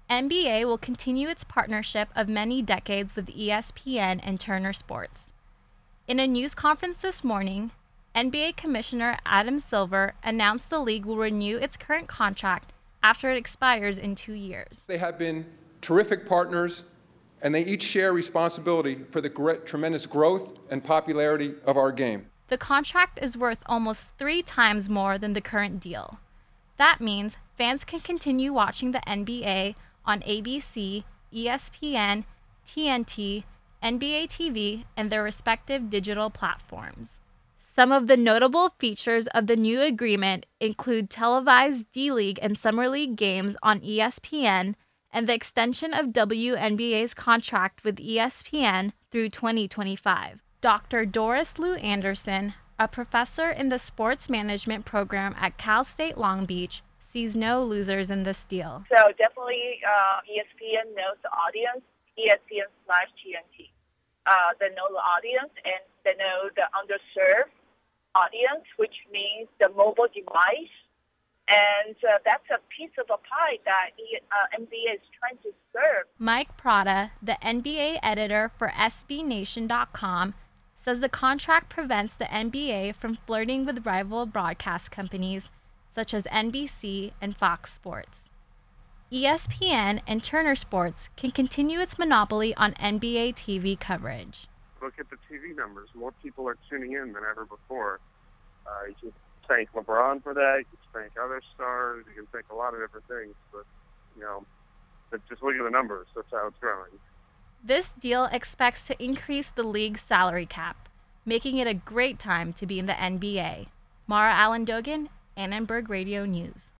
NBA will continue its partnership of many decades with ESPN and Turner Sports. In a news conference this morning, NBA Commissioner Adam Silver announced the league will renew its current contract after it expires in 2 years. They have been terrific partners, and they each share responsibility for the tremendous growth and popularity of our game. The contract is worth almost 3 times more than the current deal. That means fans can continue watching the NBA on ABC, ESPN, TNT, NBA TV, and their respective digital platforms. Some of the notable features of the new agreement include televised D-League and Summer League games on ESPN and the extension of WNBA's contract with ESPN through 2025. Dr. Doris Lou Anderson, a professor in the sports management program at Cal State Long Beach, sees no losers in this deal. So definitely ESPN knows the audience, ESPN/TNT. They know the audience and they know the underserved audience, which means the mobile device. And that's a piece of a pie that NBA is trying to serve. Mike Prada, the NBA editor for SBNation.com, says the contract prevents the NBA from flirting with rival broadcast companies such as NBC and Fox Sports. ESPN and Turner Sports can continue its monopoly on NBA TV coverage. Look at the TV numbers. More people are tuning in than ever before. You can thank LeBron for that. You can thank other stars. You can thank a lot of different things. But, but just look at the numbers. That's how it's growing. This deal expects to increase the league's salary cap, making it a great time to be in the NBA. Mara Allen Dogan, Annenberg Radio News.